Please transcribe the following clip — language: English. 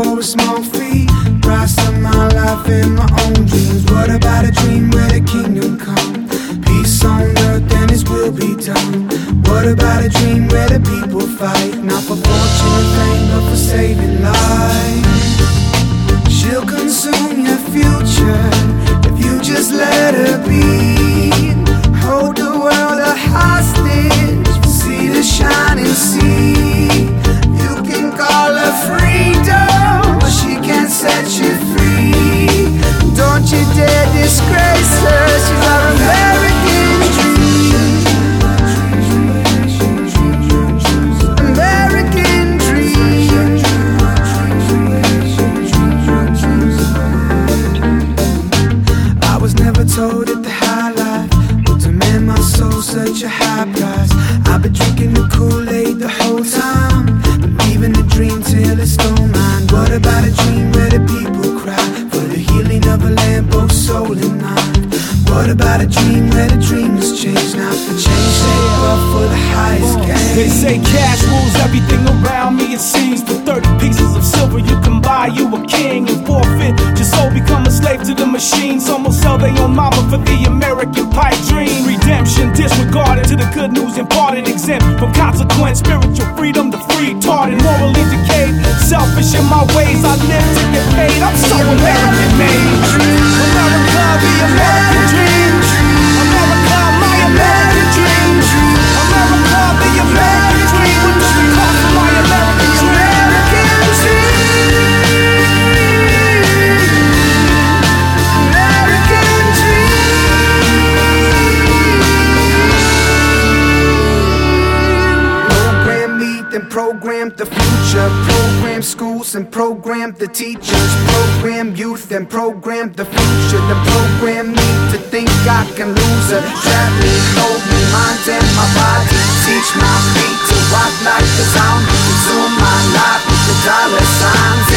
for a small fee. Price of my life and my own dreams. What about a dream where the kingdom come? Peace on earth and His will be done. What about a dream where the people fight? Not for fortune and fame, but for saving lives. She'll consume your future if you just let her be. Hold the world a hostage, see the shining sea. You can call her freedom, but she can't set you free. Don't you dare disgrace her, she's our American dream. American dream. I was never told that the high life would demand my soul such a high price. I've been drinking the Kool-Aid the whole time, believing the dream till it's stone mine. What about a dream where the people cry for the healing of a land, both soul and mind? What about a dream where the dream has changed, not for change, they up for the highest gain? They say cash rules everything around me, it seems. For 30 pieces of silver you can buy you a king, and forfeit your soul, become a slave to the machine. Some will sell their own mama for the American pipe dream. Redemption disregarded to the good news imparted, exempt from consequence, spiritual freedom, the free taught and morally decayed. Selfish in my ways, I live to get paid. I'm so American made. America, the American dream. America, my American dream. America, the American dream. What does it cost for my American dream? Program the future, program schools and program the teachers, program youth and program the future. The program me to think I can lose her, trap me, hold me, mind and my body, teach my feet to walk like the sound, consume my life with the dollar signs.